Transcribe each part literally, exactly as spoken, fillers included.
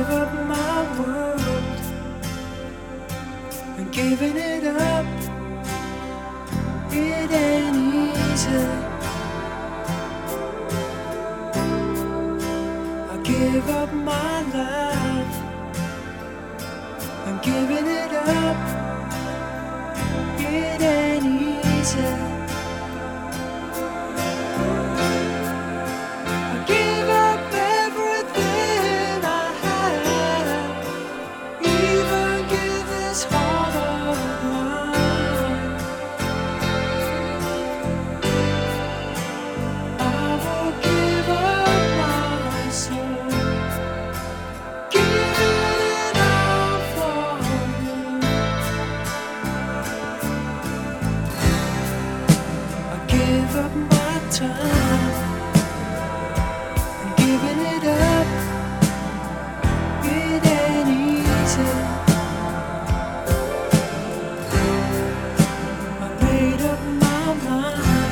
gave up my world and giving it up, it ain't easy. I give up my life and giving it up, it ain't easy. Give up my time and giving it up, it ain't easy. I made up my mind,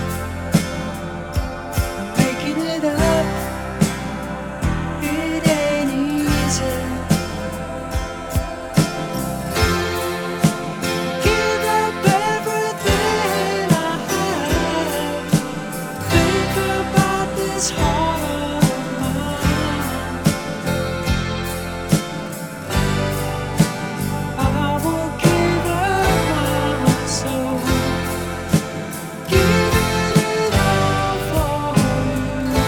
I'm making it up, it ain't easy. Give up everything I have, think about this heart of mine. I will give up my soul, giving it all for you,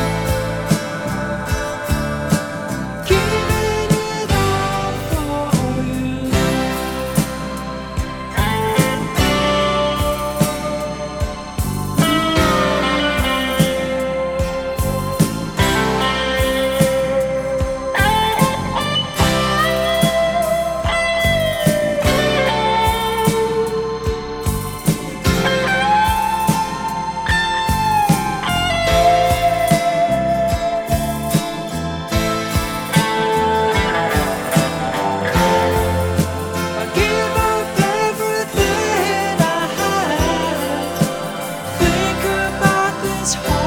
giving it all for you. I give up everything I have, think about this.